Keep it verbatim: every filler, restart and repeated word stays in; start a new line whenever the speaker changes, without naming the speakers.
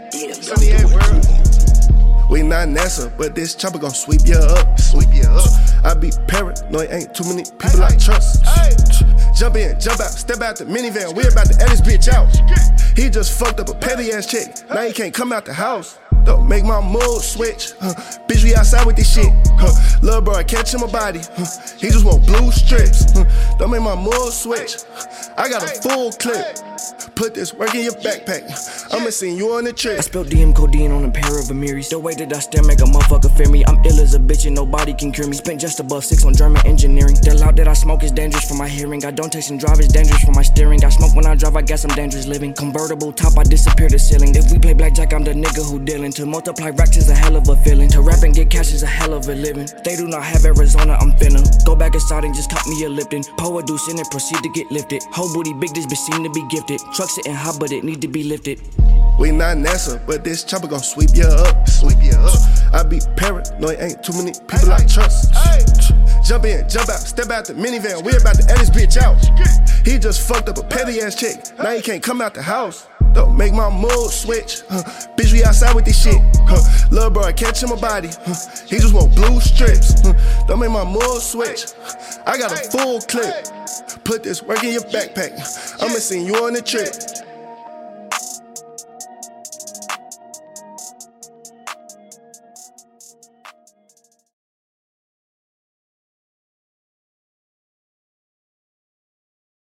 seventy-eight world. We not NASA, but this chopper gon' sweep you up. Sweep you up. I be paranoid, ain't too many people I trust. Jump in, jump out, step out the minivan. We about to edit this bitch out. He just fucked up a petty ass chick. Now he can't come out the house. Don't make my mood switch. Huh. Bitch, we outside with this shit. Huh. Lil' bro, I catch him a body. Huh. He just want blue strips. Huh. Don't make my mood switch. I got a full clip. Put this work in your backpack. I'ma send you on the trip.
I spilled D M codeine on a pair of Amiris. The way that I stare make a motherfucker fear me. I'm ill as a bitch and nobody can cure me. Spent just above six on German engineering. The loud that I smoke is dangerous for my hearing. I don't taste and drive, it's dangerous for my steering. I smoke when I drive, I guess I'm dangerous living. Convertible top, I disappear the ceiling. If we play blackjack, I'm the nigga who dealing. To multiply racks is a hell of a feeling. To rap and get cash is a hell of a living. They do not have Arizona, I'm finna go back inside and just cop me a Lipton. Pour a deuce in and proceed to get lifted. Whole booty big, this bitch seem to be gifted. Truck sitting high, but it need to be lifted.
We not NASA, but this chopper gon' sweep you up. Sweep you up. I be paranoid, ain't too many people I trust. Jump in, jump out, step out the minivan. We about to edit this bitch out. He just fucked up a petty ass chick. Now he can't come out the house. Don't make my mood switch. Huh. Bitch, we outside with this shit. Huh. Lil' bro, I catch him a body. Huh. He just want blue strips. Huh. Don't make my mood switch. I got a full clip. Put this work in your backpack. I'ma send you on the trip.